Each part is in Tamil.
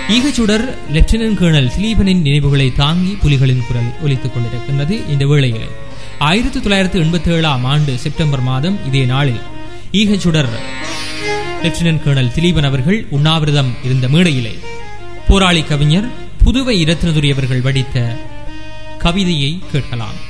ஈகச்சுடர் லெப்டினன்ட் கர்னல் திலீபனின் நினைவுகளை தாங்கி புலிகளின் குரல் ஒலித்துக் கொண்டிருக்கின்றது. இந்த வேளையில் 1987 செப்டம்பர் மாதம் இதே நாளில் ஈகச்சுடர் லெப்டினன்ட் கர்னல் திலீபன் அவர்கள் உண்ணாவிரதம் இருந்த மேடையிலே போராளி கவிஞர் புதுவை இரத்னதுரை அவர்கள் வடித்த கவிதையை கேட்கலாம்.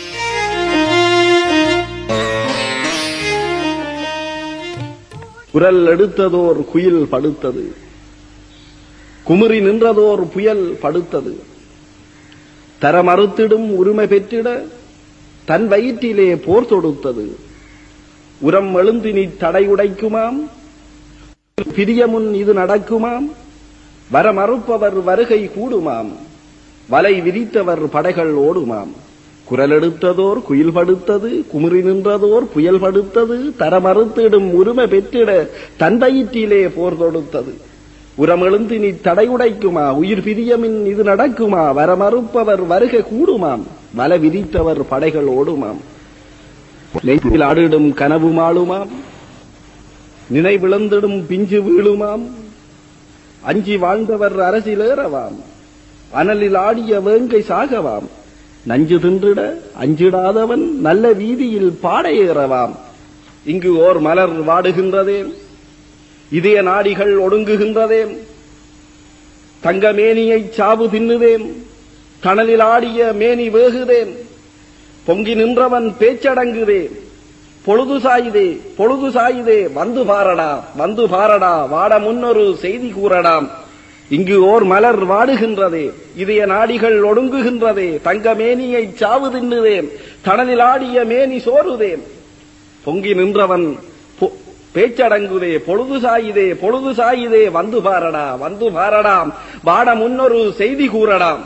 குரல் எடுத்ததோர் குயில் படுத்தது, குமுறி நின்றதோர் புயல் படுத்தது. தர மறுத்திடும் உரிமை பெற்றிட தன் வயிற்றிலே போர் தொடுத்தது. உரம் எழுந்தினி தடை உடைக்குமாம், பிரியமுன் இது நடக்குமாம். வர மறுப்பவர் வருகை கூடுமாம், வலை விரித்தவர் படைகள் ஓடுமாம். குரல் எடுத்ததோர் குயில் படுத்தது, குமுறி நின்றதோர் புயல் படுத்தது. தர மறுத்திடும் உரிமை பெற்றிட தன் வயிற்றிலே போர் தொடுத்தது. உரம் எழுந்தினி தடை உடைக்குமா, உயிர் பிரியமின் இது நடக்குமா. வர மறுப்பவர் வருகை கூடுமாம், வலை விரித்தவர் படைகள் ஓடுமாம். நெய்யில் ஆடிடும் கனவு மாளுமாம், நினைவிழந்திடும் பிஞ்சு வீழுமாம். அஞ்சி வாழ்ந்தவர் அரசிலேறவாம், அனலில் ஆடிய வேங்கை சாகவாம். நஞ்சு தின்றிட அஞ்சிடாதவன் நல்ல வீதியில் பாடையேறவாம். இங்கு ஓர் மலர் வாடுகின்றதேம், இதய நாடிகள் ஒடுங்குகின்றதேம். தங்க மேனியை சாவு தின்னுதேம், தணலில் ஆடிய மேனி வேகுதேம். பொங்கி நின்றவன் பேச்சடங்குதே, பொழுது சாயுதே பொழுது சாயுதே. வந்து பாரடா வந்து பாரடா, வாட முன்னொரு செய்தி கூறடாம். இங்கு ஓர் மலர் வாடுகின்றதே, இதய நாடிகள் ஒடுங்குகின்றதே. தங்க மேனியை சாவு தின்னுதேம், தணலில் ஆடிய மேனி சோறுதேம். பொங்கி நின்றவன் பேச்சடங்குதே, பொழுது சாயுதே பொழுது சாயுதே. வந்து பாரடா வந்து பாரடாம், வாட முன்னொரு செய்தி கூறடாம்.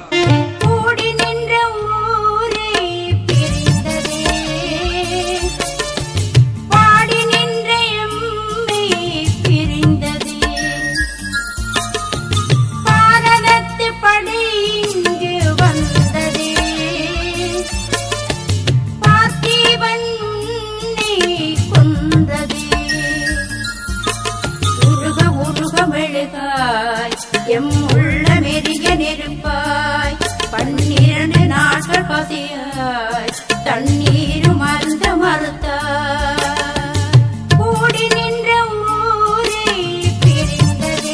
எம் உள்ள மெரிய நெருப்பாய் 12 நாட்கள் பசியாய் தண்ணீரும் மருந்த மறுத்தாய். கூடி நின்ற ஊரே பிரிந்ததே,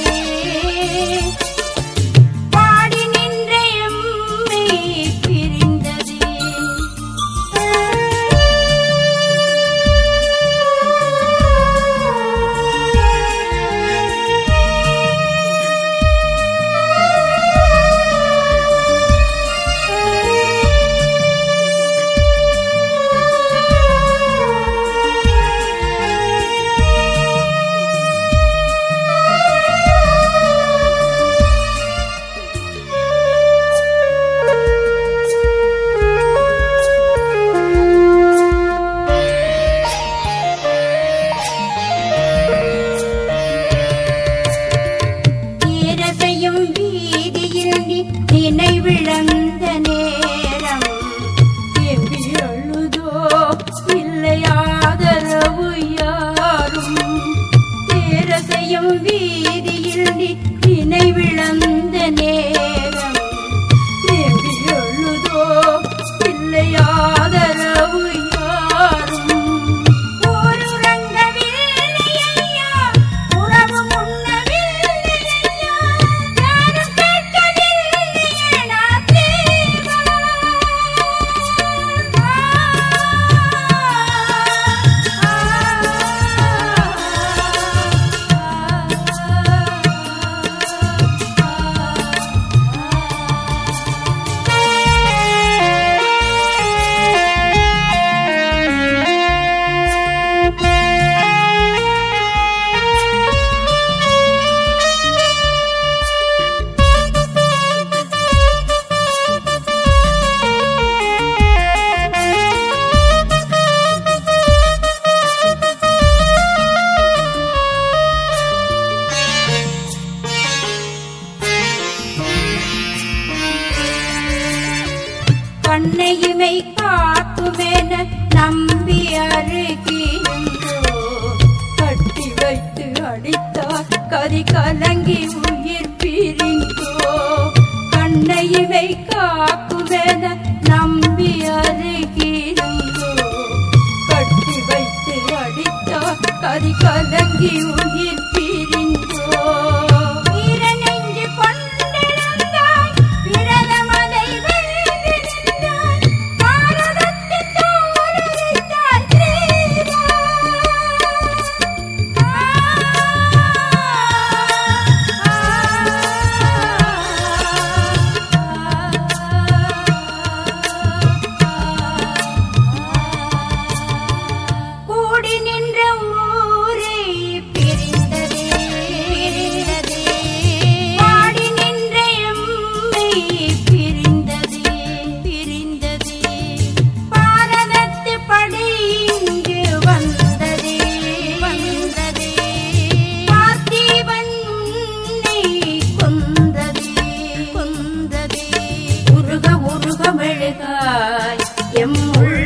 பாடி நின்ற எம்மை பிரிந்ததே. நினைவிழந்த நேரம் எம்பி அழுதோ இல்லையாதரவு யாரும். தேரசையும் வீதியில் நினைவிழந்த நேரம் எம்பி அழுதோ இல்லையாதரவு யாரும். கண்ணையுமை காக்குமென நம்பி அருகிருந்தோ கட்டி வைத்து அடித்தார் கதி கலங்கி உயிர் பிரிந்தோ கண்ணையுமை காக்குவேன நம்பி அருகிருந்தோ கட்டி வைத்து அடித்தார் கதி கலங்கி உயிர் பிரிந்தோ ஈரநெஞ்சு கொண்டிருந்தாய் விரதமதை வென்றிருந்தாய் பாரதத்தின் தோலுரித்தாய் தேவா கூடி நின்ற ஊரே பிரிந்ததே பாடி நின்ற எம்மை பிரிந்ததே பாரதத்து படை இங்கு வந்ததே பார்த்திபன் உன்னை கொந்ததே உருக மெழுகாய் எம் உள்ள